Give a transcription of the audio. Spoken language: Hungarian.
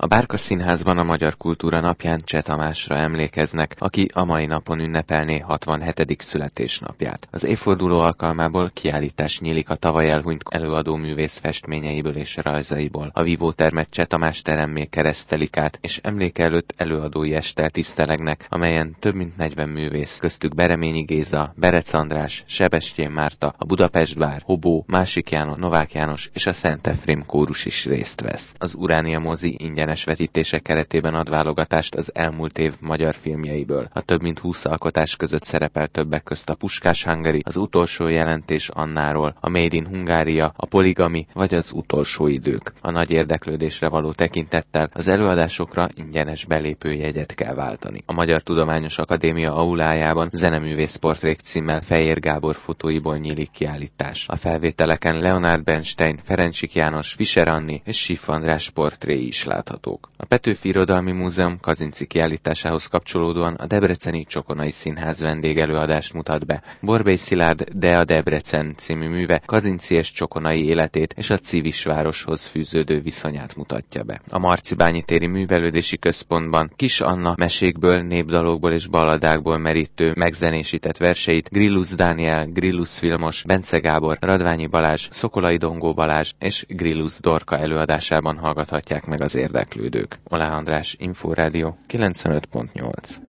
A Bárka Színházban a Magyar Kultúra Napján Cseh Tamásra emlékeznek, aki a mai napon ünnepelné 67. születésnapját. Az évforduló alkalmából kiállítás nyílik a tavaly elhunyt előadóművész festményeiből és rajzaiból. A vívótermet Cseh Tamás teremmé keresztelik át, és emléke előtt előadói esttel tisztelegnek, amelyen több mint 40 művész, köztük Bereményi Géza, Berec András, Sebestyén Márta, a Budapest Bár, Hobó, Másik János, Novák János és a Szent Efrém kórus is részt vesz. Az Uránia mozi ingyenes vetítések keretében ad válogatást az elmúlt év magyar filmjeiből. A több mint 20 alkotás között szerepel többek közt a Puskás Hungary, az utolsó jelentés Annáról, a Made in Hungária, a Poligami vagy az utolsó idők. A nagy érdeklődésre való tekintettel az előadásokra ingyenes belépőjegyet kell váltani. A Magyar Tudományos Akadémia aulájában zeneművész portrék címmel Fejér Gábor fotóiból nyílik kiállítás. A felvételeken Leonard Bernstein, Ferencsik János, Fischer Anni és Schiff András portréi is láthatók. A Petőfi Irodalmi Múzeum Kazinczy kiállításához kapcsolódóan a Debreceni Csokonai Színház vendégelőadást mutat be. Borbély Szilárd De a Debrecen című műve Kazinczy és Csokonai életét és a Civisvároshoz fűződő viszonyát mutatja be. A Marcibányi téri művelődési központban Kis Anna mesékből, népdalokból és balladákból merítő megzenésített verseit Grillus Dániel, Grillus Vilmos, Bence Gábor, Radványi Balázs, Szokolai Dongó Balázs és Grillus Dorka előadásában hallgathatják meg az érdeklődők. Olá András, Inforádió 95.8.